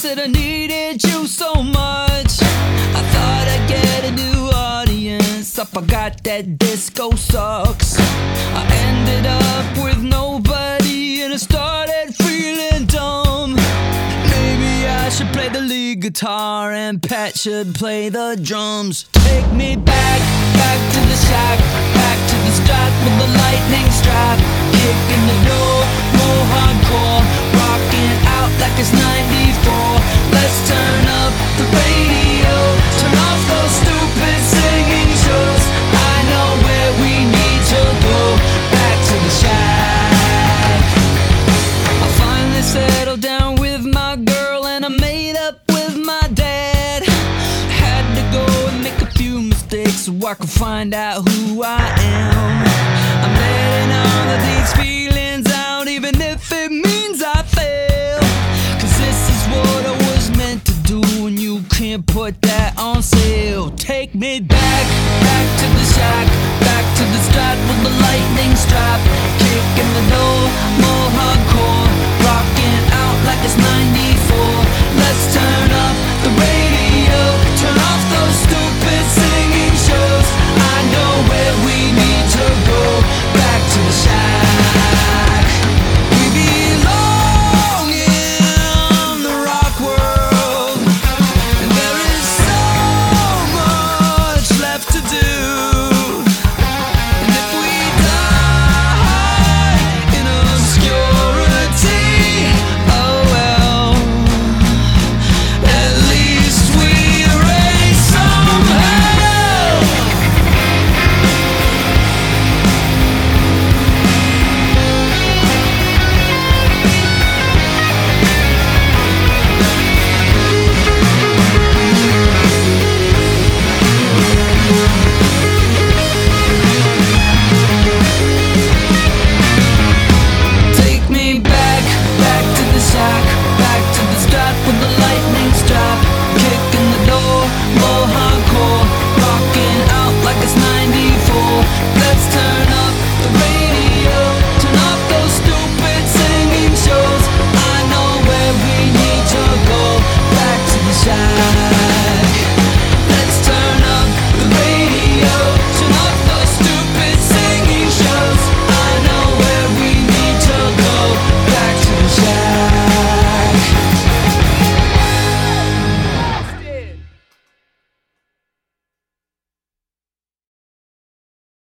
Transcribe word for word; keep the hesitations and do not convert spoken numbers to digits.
said I needed you so much. I thought I'd get a new audience. I forgot that disco sucks. I ended up with nobody and I started feeling dumb. Maybe I should play the lead guitar and Pat should play the drums. Take me back, back to the shack, back to the start with the lightning strap. Kicking the door, more hardcore, rocking out like it's ninety-four. Let's turn up the radio, turn off those stupid singing shows. I know where we need to go, back to the shack. I finally settled down with my girl and I made up with my dad. Had to go and make a few mistakes so I could find out who I am. I'm letting all of these feelings out, even if it means I fail. Cause this is what I was meant to do, and you can't put that on sale. Take me back, back to the shack, back to the start with the lightning strap. Kicking the door, more hardcore, rocking out like it's ninety-four. Let's turn up the radio, turn off those stupid singing shows. I know where we need to go, back to the shack. We belong in the rock world, and there is so much left to do. And if we die in obscurity, oh well, at least we raise some hell. Take me back, back to the shack, back to the start with the lightning strap. Kicking the door, more hardcore, rocking out like it's ninety-four. Let's turn up the radio, turn off those stupid singing shows. I know where we need to go, back to the shack.